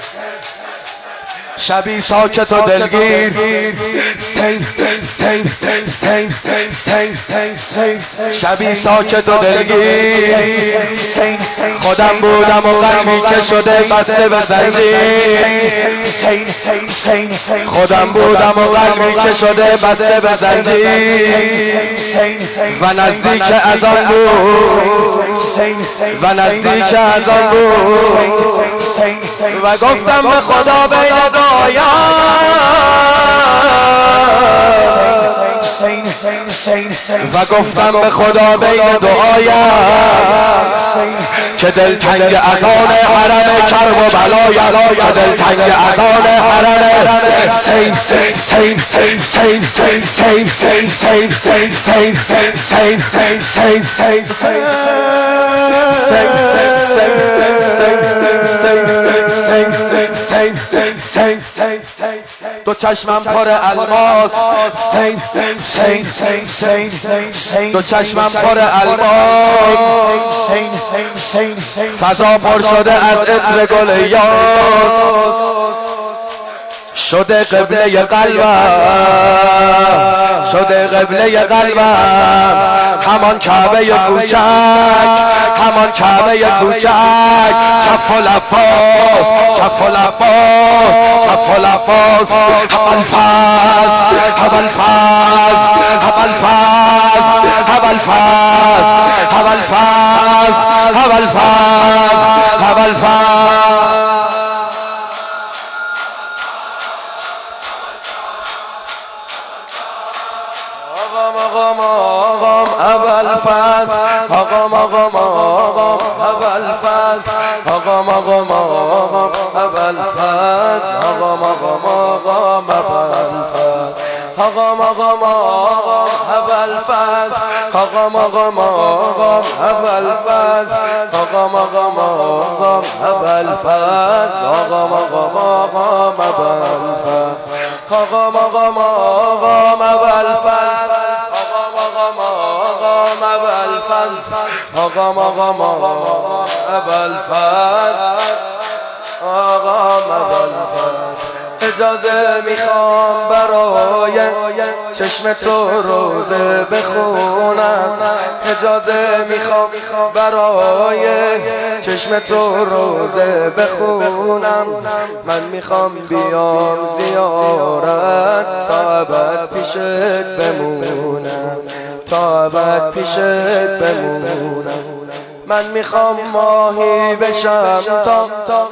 شبی ساکت و دلگیر شبی ساکت و دلگیر خودم بودم و قلبی که شده بسته به زنجیر خودم بودم و قلبی که شده بسته به زنجیر و نزدیک از آن بود و نزدیک از آن بود و گفتم به خدا بین و گفتم به خدا بین دعایم که دلتنگ اذان حرم کرب و بلایم که دلتنگ اذان حرم دو چشمم پر الماس دو چشمم پر الماس فضا پر شده از عطر گل یاس شده قبله قلبم شده قبله قلبم همان کعبه کوچک همان کعبه کوچک کف و لفاظ کف و لفاظ کف و لفاظ همان فاز همان فاز همان فاز همان فاز همان فاز همان فاز همان فاز اول فاز آقام آقام آقام اول فاز آقام آقام آقام اول فاز آقام آقام آقام اول فاز آقام آقام آقام اول فاز آقام آقام آقام اول فاز آقام آقام آقام اول فاز آقام آقام آقام اول فاز آقام آقام آقام اول فاز آقام آقام آقام اول فاز آقام اول فاز اجازه میخوام برای چشم تو روزه بخونم اجازه میخوام برای چشم تو روزه بخونم من میخوام بیام زیارت تا ابد پیشت بمونم تا ابد پیشت بمونم من میخوام ماهی بشم تا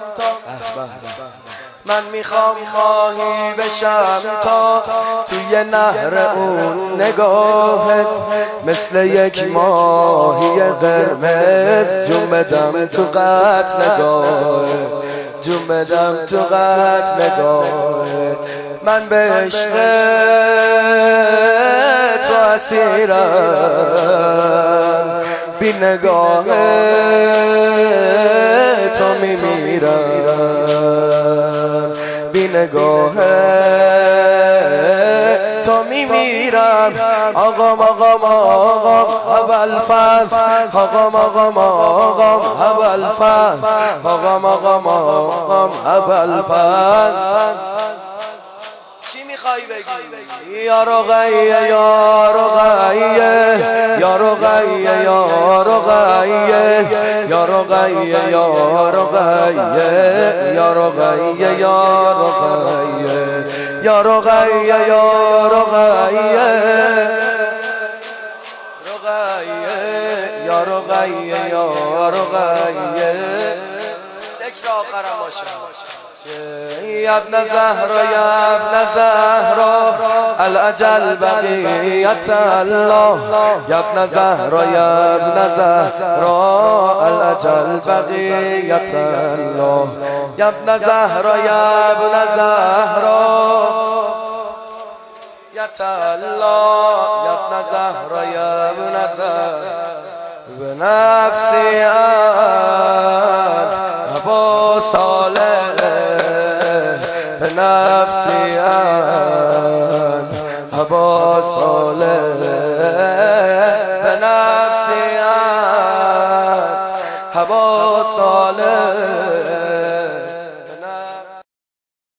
من میخوام ماهی بشم تا توی نهر اون نگاهت مثل یک ماهی قرمز جون بدم تو قتلگاهت جون بدم تو قتلگاهت من به عشق تو اسیرم بی نگاه تو میمیرم بی نگاه تو میمیرم آقام آقام آقام اول فاز آقام آقام آقام اول فاز آقام آقام آقام اول فاز یا رقیه یا رقیه یا رقیه یا رقیه یا رقیه یا رقیه یا رقیه یا رقیه یا رقیه یا رقیه یا رقیه یا رقیه ذکر آخرم باشه یا ابن زهرا یا ابن زهرا الاجل بقیت الله یا ابن زهرا یا ابن زهرا الاجل بقیت الله یا ابن زهرا یا ابن زهرا یا الله یا ابن زهرا یا ابن زهرا بنفسی ابو صالح بنفسی